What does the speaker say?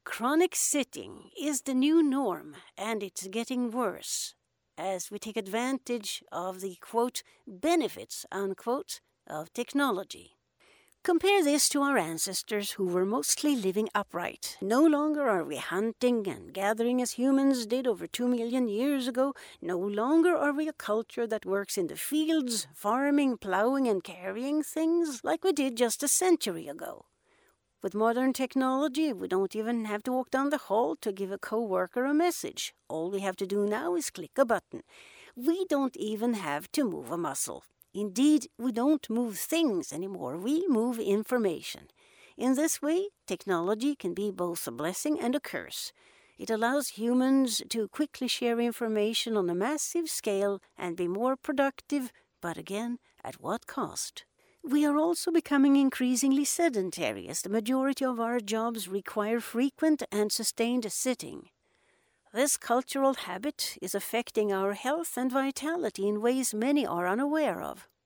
Chronic sitting is the new norm, and it's getting worse as we take advantage of the, quote, benefits, unquote, of technology. Compare this to our ancestors who were mostly living upright. No longer are we hunting and gathering as humans did over 2 million years ago. No longer are we a culture that works in the fields, farming, plowing, and carrying things like we did just a century ago. With modern technology, we don't even have to walk down the hall to give a coworker a message. All we have to do now is click a button. We don't even have to move a muscle. Indeed, we don't move things anymore. We move information. In this way, technology can be both a blessing and a curse. It allows humans to quickly share information on a massive scale and be more productive, but again, at what cost? We are also becoming increasingly sedentary as the majority of our jobs require frequent and sustained sitting. This cultural habit is affecting our health and vitality in ways many are unaware of.